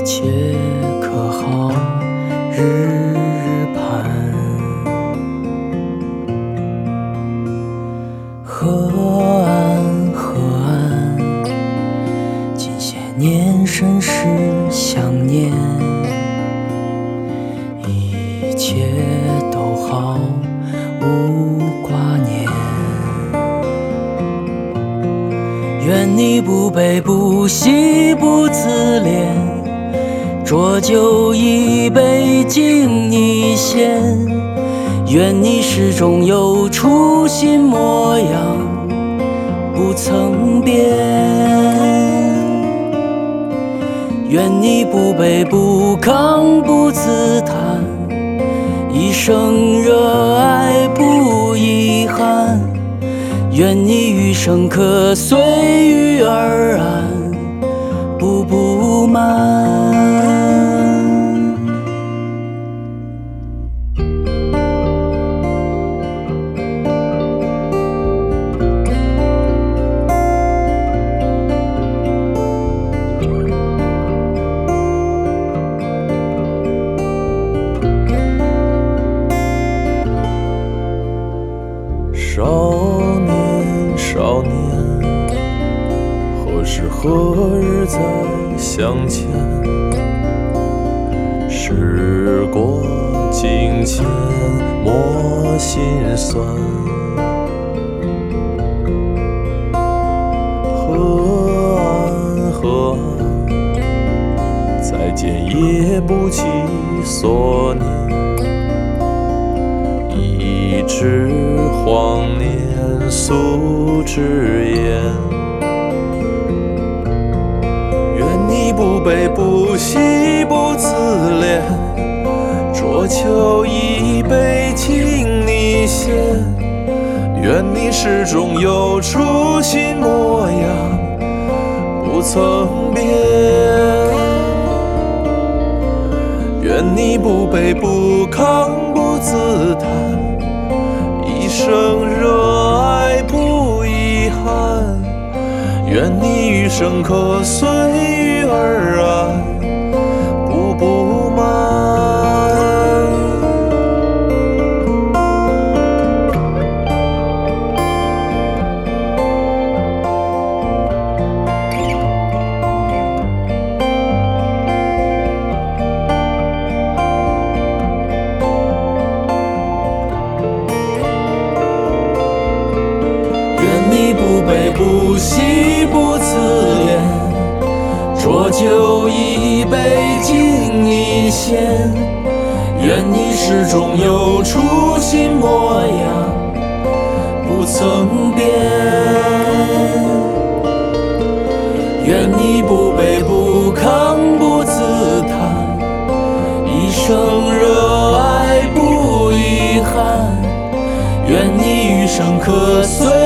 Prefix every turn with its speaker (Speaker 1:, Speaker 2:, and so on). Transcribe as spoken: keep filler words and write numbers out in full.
Speaker 1: 切可好，日日盼。河岸河岸，近些年甚是想念。一切都好，无挂念。愿你不悲不喜不自怜，浊酒一杯敬你先。愿你始终有初心模样，不曾变。愿你不卑不亢不自叹，一生热爱不遗憾。愿你余生可随遇而安，不不满。少年少年，何时何日再相见？时过境迁，莫心酸。河岸河岸，再见也不及所念。一纸荒年素之言，愿你不悲不喜不自怜，浊酒一杯敬你先。愿你始终有初心模样，不曾变。愿你不卑不亢不自叹，一生热爱不遗憾。愿你余生可随遇而安，不不满。不悲不喜不自怜，浊酒一杯敬你先。愿你始终有初心模样，不曾变。愿你不卑不亢不自叹，一生热爱不遗憾。愿你余生可随